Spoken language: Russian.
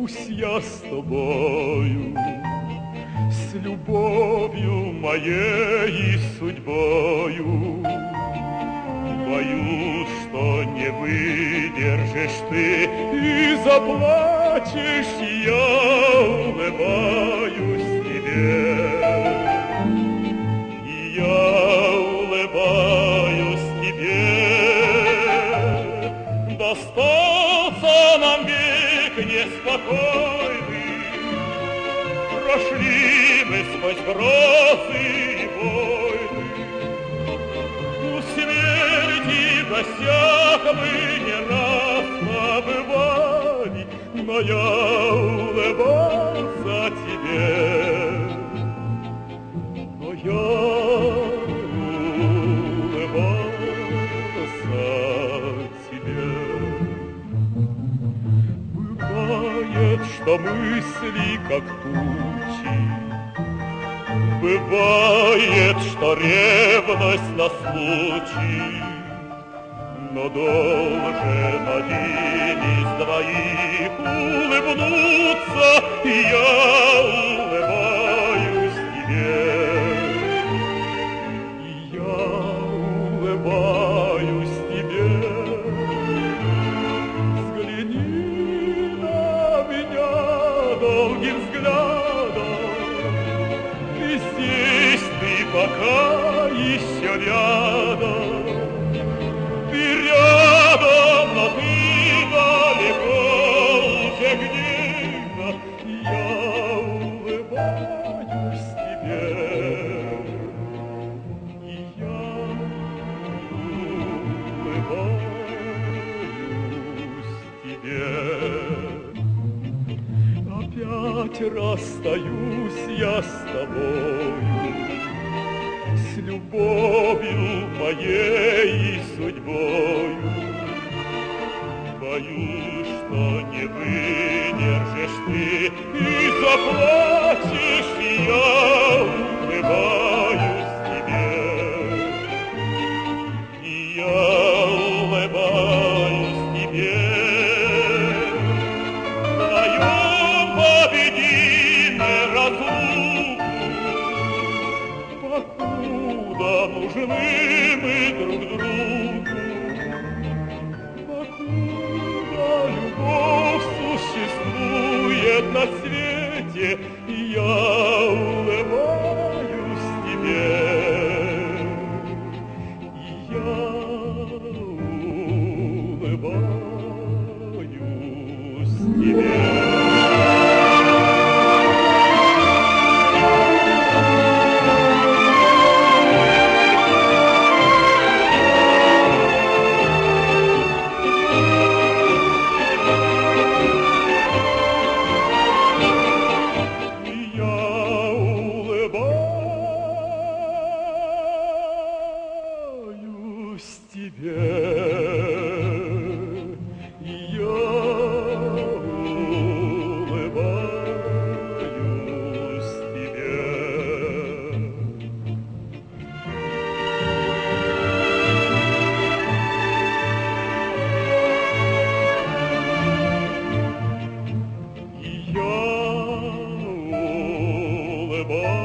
расстаюсь я с тобою, с любовью моей и судьбою. Боюсь, что не выдержишь ты и заплачешь, я улыбаюсь тебе. И я улыбаюсь тебе. Достался нам век неспокойный, прошли мы сквозь грозы и войны. У смерти в гостях мы не раз побывали, но я улыбался тебе, но я что мысли как тучи, бывает, что ревность на случай, но должен один из двоих улыбнуться, и я улыбаюсь тебе, и я улыбаюсь тебе. Долгим взглядом, ты здесь, ты пока еще рядом, ты рядом, но ты далеко уже где-то, я улыбаюсь тебе, и я улыбаюсь тебе. Опять расстаюсь я с тобою, с любовью моей и судьбою. Боюсь, что не выдержишь ты и заплачешь, и я улыбаюсь тебе, и я улыбаюсь тебе. Покуда нужны мы друг другу, покуда любовь существует на свете, я улыбаюсь тебе, я улыбаюсь тебе. Улыбаюсь